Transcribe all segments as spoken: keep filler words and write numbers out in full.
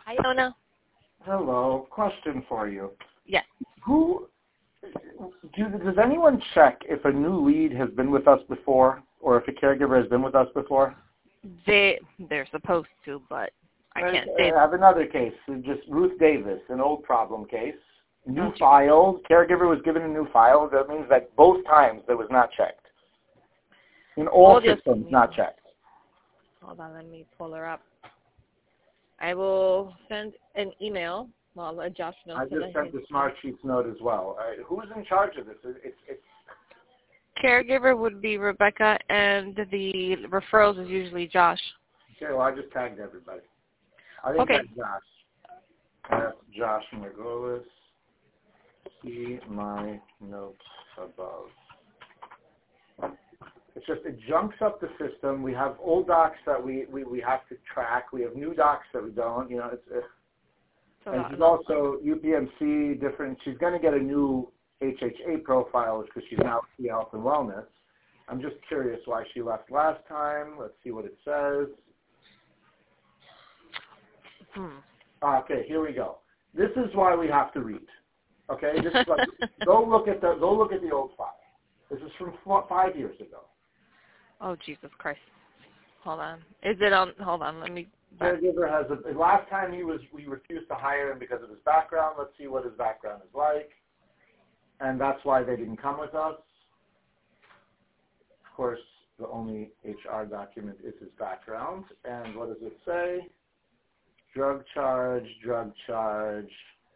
Hi, Ona. Hello. Question for you. Yes. Who do, does anyone check if a new lead has been with us before, or if a caregiver has been with us before? They they're supposed to, but I I, can't say. I have another case. Just Ruth Davis, an old problem case. New Oh, file. Caregiver was given a new file. That means that both times it was not checked. In all Hold systems, just, not checked. Hold on, let me pull her up. I will send an email. Well, I'll let Josh know. I So just that sent the Smart Sheets note as well. Uh, who's in charge of this? It's, it's caregiver would be Rebecca, and the referrals is usually Josh. okay. Well, I just tagged everybody. I think Okay. that's Josh. That's Josh Margolis. See my notes above. It's just, it junks up the system. We have old docs that we, we, we have to track. We have new docs that we don't. You know, it's, uh, So and she's also U P M C different. She's going to get a new H H A profile because she's now in health and wellness. I'm just curious why she left last time. Let's see what it says. Hmm. Okay, here we go. This is why we have to read. Okay, this is like, go look at the go look at the old file. This is from four, five years ago. Oh, Jesus Christ. Hold on. Is it on? Hold on. Let me. Caregiver has a. Last time he was, we refused to hire him because of his background. Let's see what his background is like, and that's why they didn't come with us. Of course, the only H R document is his background. And what does it say? Drug charge, drug charge,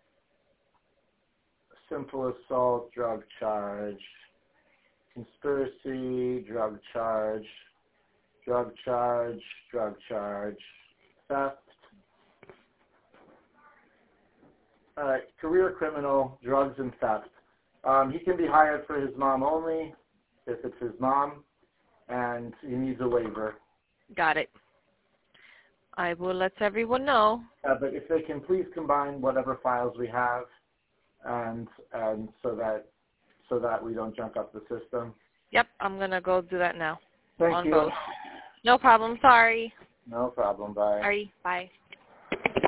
simple assault, drug charge, conspiracy, drug charge, drug charge, drug charge, theft. All right, career criminal, drugs and theft. Um, he can be hired for his mom only, if it's his mom, and he needs a waiver. Got it. I will let everyone know. Uh, but if they can please combine whatever files we have, and and so that so that we don't junk up the system. Yep, I'm gonna go do that now. Thank on you. both. No problem. Sorry. No problem. Bye. Sorry. Bye.